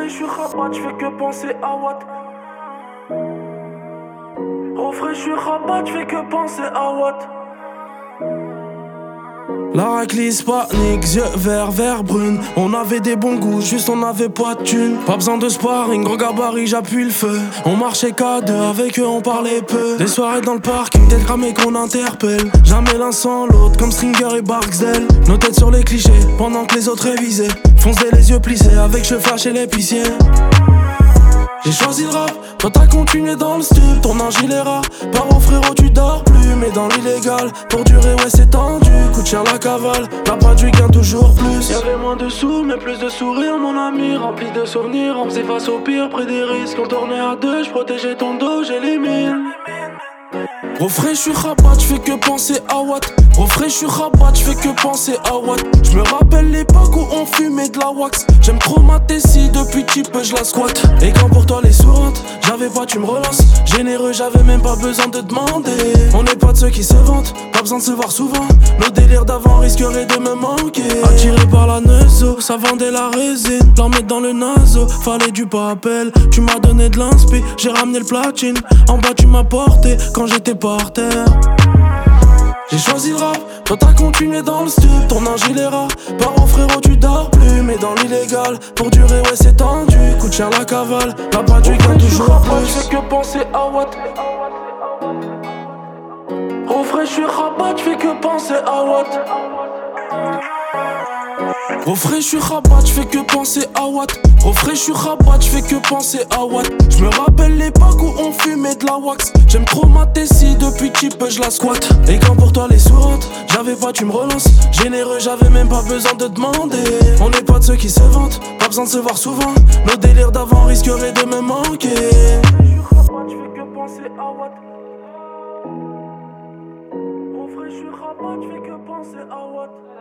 Refrais, je suis rabat, je fais que penser à Watt. Refrais, je suis rabat, je fais que penser à Watt. La raclisse panique, yeux vert brune. On avait des bons goûts, juste on avait pas de thunes. Pas besoin de sparring, gros gabarit, j'appuie le feu. On marchait qu'à deux, avec eux on parlait peu. Des soirées dans le parking, tête cramée qu'on interpelle. Jamais l'un sans l'autre, comme Stringer et Barksdale. Nos têtes sur les clichés, pendant que les autres révisaient. Foncer les yeux plissés, avec cheveux fâche et l'épicier. J'ai choisi le rap, toi t'as continué dans le style. Ton gilet rare, paro frérot tu dors plus. Mais dans l'illégal, pour durer ouais c'est tendu. Coûte cher la cavale, la pas du gain toujours plus. Y'avait moins de sous mais plus de sourires mon ami. Rempli de souvenirs, on faisait face au pire. Près des risques, on tournait à deux. J'protégeais ton dos, j'élimine. Refrais, je suis rabat, je fais que penser à Watt. Refrais, je suis rabat, je fais que penser à Watt. Je me rappelle l'époque où on fumait de la wax. J'aime trop ma tessie, depuis cheap je la squatte. Et quand pour toi les souriantes, j'avais pas tu me relances. Généreux, j'avais même pas besoin de demander. On n'est pas de ceux qui se vantent, pas besoin de se voir souvent. Nos délires d'avant risqueraient de me manquer. Attiré par la neuzo, ça vendait la résine. L'en mettre dans le naso, fallait du papel. Tu m'as donné de l'inspi, j'ai ramené le platine. En bas tu m'as porté quand j'étais par terre. J'ai choisi le rap, toi t'as continué dans le style. Ton gilet rare, paro frérot tu dors plus. Mais dans l'illégal, pour durer ouais c'est tendu. Coûte cher la cavale, la pas du gain toujours plus. Je fais que penser à Watt. Refrais, je suis rabat, je fais que penser à Watt. Refrais, je suis rabat, je fais que penser à Watt. Refrais, je suis rabat, je fais que penser à Watt. Je me rappelle l'époque où on fumait de la wax. J'aime trop ma tessie, depuis cheap je la squatte. Et quand pour toi les souriantes, j'avais pas tu me relances. Généreux, j'avais même pas besoin de demander. On n'est pas de ceux qui se vantent, pas besoin de se voir souvent. Nos délires d'avant risqueraient de me manquer. Je suis rabat, je fais que penser à Watt. Refrais, je suis rabat, je fais que penser à Watt.